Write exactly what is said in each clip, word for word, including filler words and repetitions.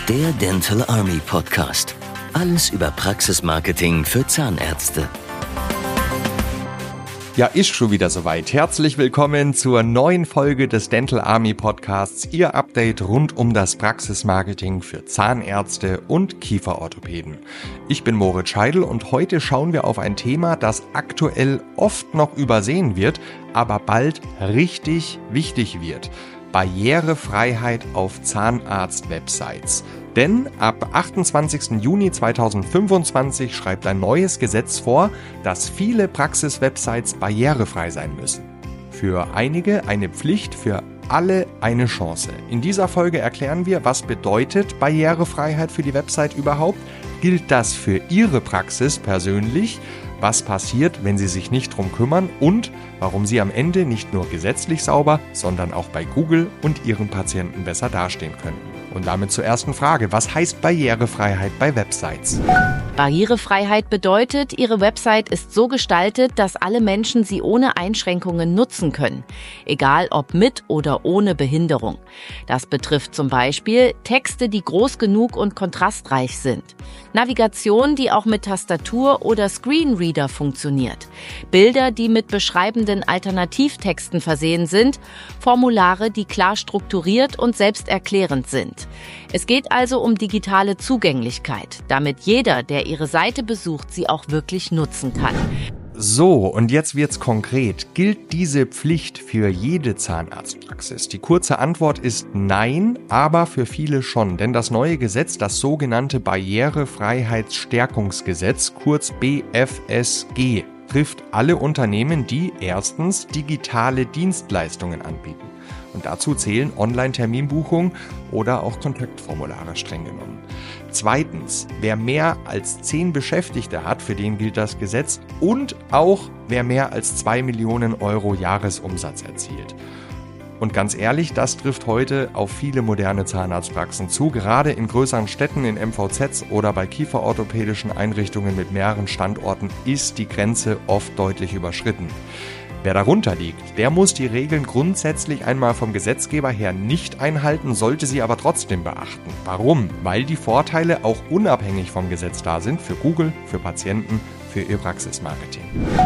Der Dental Army Podcast. Alles über Praxismarketing für Zahnärzte. Ja, ist schon wieder soweit. Herzlich willkommen zur neuen Folge des Dental Army Podcasts, Ihr Update rund um das Praxismarketing für Zahnärzte und Kieferorthopäden. Ich bin Moritz Scheidel und heute schauen wir auf ein Thema, das aktuell oft noch übersehen wird, aber bald richtig wichtig wird. Barrierefreiheit auf Zahnarzt-Websites. Denn ab achtundzwanzigsten Juni zweitausendfünfundzwanzig schreibt ein neues Gesetz vor, dass viele Praxis-Websites barrierefrei sein müssen. Für einige eine Pflicht, für alle eine Chance. In dieser Folge erklären wir, was bedeutet Barrierefreiheit für die Website überhaupt? Gilt das für Ihre Praxis persönlich? Was passiert, wenn Sie sich nicht drum kümmern und warum Sie am Ende nicht nur gesetzlich sauber, sondern auch bei Google und Ihren Patienten besser dastehen können. Und damit zur ersten Frage. Was heißt Barrierefreiheit bei Websites? Barrierefreiheit bedeutet, Ihre Website ist so gestaltet, dass alle Menschen sie ohne Einschränkungen nutzen können. Egal ob mit oder ohne Behinderung. Das betrifft zum Beispiel Texte, die groß genug und kontrastreich sind. Navigation, die auch mit Tastatur oder Screenreader funktioniert. Bilder, die mit beschreibenden Alternativtexten versehen sind. Formulare, die klar strukturiert und selbsterklärend sind. Es geht also um digitale Zugänglichkeit, damit jeder, der Ihre Seite besucht, sie auch wirklich nutzen kann. So, und jetzt wird's konkret. Gilt diese Pflicht für jede Zahnarztpraxis? Die kurze Antwort ist nein, aber für viele schon. Denn das neue Gesetz, das sogenannte Barrierefreiheitsstärkungsgesetz, kurz B F S G, trifft alle Unternehmen, die erstens digitale Dienstleistungen anbieten. Und dazu zählen Online-Terminbuchungen oder auch Kontaktformulare streng genommen. Zweitens, wer mehr als zehn Beschäftigte hat, für den gilt das Gesetz. Und auch wer mehr als zwei Millionen Euro Jahresumsatz erzielt. Und ganz ehrlich, das trifft heute auf viele moderne Zahnarztpraxen zu. Gerade in größeren Städten, in M V Zs oder bei kieferorthopädischen Einrichtungen mit mehreren Standorten ist die Grenze oft deutlich überschritten. Wer darunter liegt, der muss die Regeln grundsätzlich einmal vom Gesetzgeber her nicht einhalten, sollte sie aber trotzdem beachten. Warum? Weil die Vorteile auch unabhängig vom Gesetz da sind, für Google, für Patienten, für ihr Praxismarketing.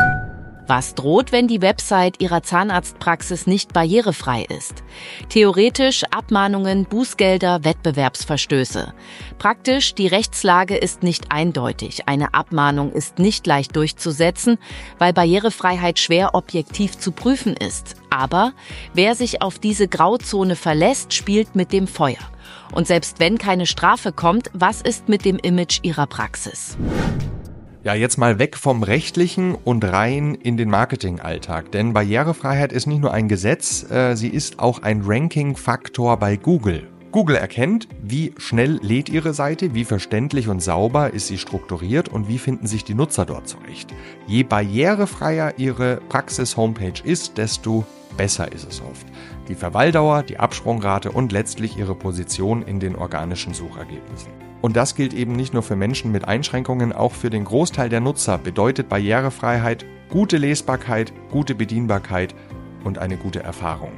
Was droht, wenn die Website Ihrer Zahnarztpraxis nicht barrierefrei ist? Theoretisch Abmahnungen, Bußgelder, Wettbewerbsverstöße. Praktisch, die Rechtslage ist nicht eindeutig. Eine Abmahnung ist nicht leicht durchzusetzen, weil Barrierefreiheit schwer objektiv zu prüfen ist. Aber wer sich auf diese Grauzone verlässt, spielt mit dem Feuer. Und selbst wenn keine Strafe kommt, was ist mit dem Image Ihrer Praxis? Ja, jetzt mal weg vom Rechtlichen und rein in den Marketingalltag. Denn Barrierefreiheit ist nicht nur ein Gesetz, äh, sie ist auch ein Ranking-Faktor bei Google. Google erkennt, wie schnell lädt Ihre Seite, wie verständlich und sauber ist sie strukturiert und wie finden sich die Nutzer dort zurecht. Je barrierefreier Ihre Praxis-Homepage ist, desto besser ist es oft. Die Verweildauer, die Absprungrate und letztlich Ihre Position in den organischen Suchergebnissen. Und das gilt eben nicht nur für Menschen mit Einschränkungen, auch für den Großteil der Nutzer bedeutet Barrierefreiheit gute Lesbarkeit, gute Bedienbarkeit und eine gute Erfahrung.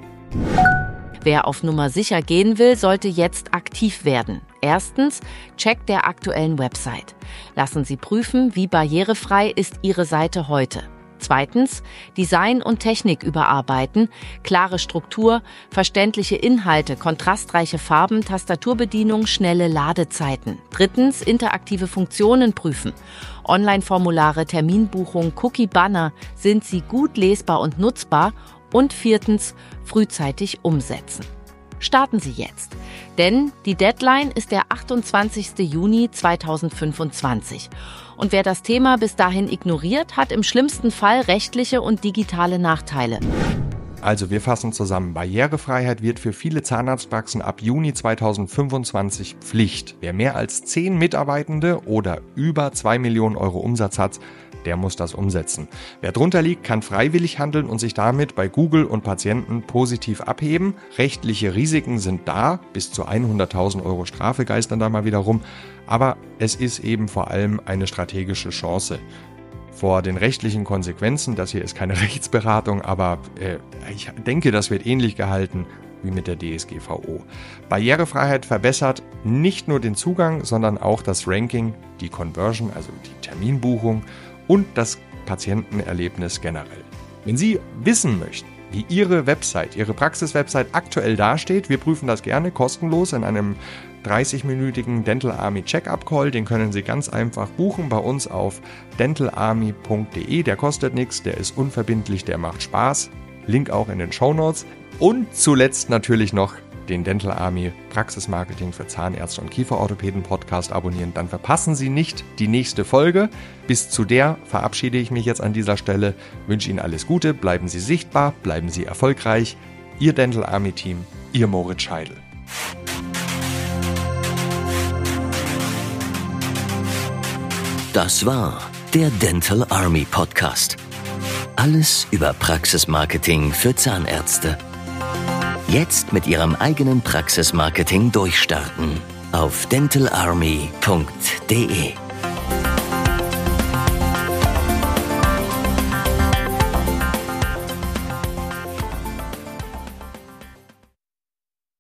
Wer auf Nummer sicher gehen will, sollte jetzt aktiv werden. Erstens, Check der aktuellen Website. Lassen Sie prüfen, wie barrierefrei ist Ihre Seite heute. Zweitens, Design und Technik überarbeiten, klare Struktur, verständliche Inhalte, kontrastreiche Farben, Tastaturbedienung, schnelle Ladezeiten. Drittens, interaktive Funktionen prüfen. Online-Formulare, Terminbuchung, Cookie-Banner, sind sie gut lesbar und nutzbar? Und viertens, frühzeitig umsetzen. Starten Sie jetzt, denn die Deadline ist der achtundzwanzigsten Juni zweitausendfünfundzwanzig. Und wer das Thema bis dahin ignoriert, hat im schlimmsten Fall rechtliche und digitale Nachteile. Also wir fassen zusammen. Barrierefreiheit wird für viele Zahnarztpraxen ab Juni zweitausendfünfundzwanzig Pflicht. Wer mehr als zehn Mitarbeitende oder über zwei Millionen Euro Umsatz hat, der muss das umsetzen. Wer drunter liegt, kann freiwillig handeln und sich damit bei Google und Patienten positiv abheben. Rechtliche Risiken sind da, bis zu hunderttausend Euro Strafe geistern da mal wieder rum. Aber es ist eben vor allem eine strategische Chance. Vor den rechtlichen Konsequenzen, das hier ist keine Rechtsberatung, aber äh, ich denke, das wird ähnlich gehalten, wie mit der D S G V O. Barrierefreiheit verbessert nicht nur den Zugang, sondern auch das Ranking, die Conversion, also die Terminbuchung und das Patientenerlebnis generell. Wenn Sie wissen möchten, wie Ihre Website, Ihre Praxiswebsite aktuell dasteht, wir prüfen das gerne kostenlos in einem dreißig-minütigen Dental Army Check-up Call. Den können Sie ganz einfach buchen bei uns auf dental army punkt de. Der kostet nichts, der ist unverbindlich, der macht Spaß. Link auch in den Shownotes. Und zuletzt natürlich noch den Dental Army Praxismarketing für Zahnärzte und Kieferorthopäden Podcast abonnieren. Dann verpassen Sie nicht die nächste Folge. Bis zu der verabschiede ich mich jetzt an dieser Stelle. Wünsche Ihnen alles Gute, bleiben Sie sichtbar, bleiben Sie erfolgreich. Ihr Dental Army Team, Ihr Moritz Scheidel. Das war der Dental Army Podcast. Alles über Praxismarketing für Zahnärzte. Jetzt mit Ihrem eigenen Praxismarketing durchstarten auf dental army punkt de.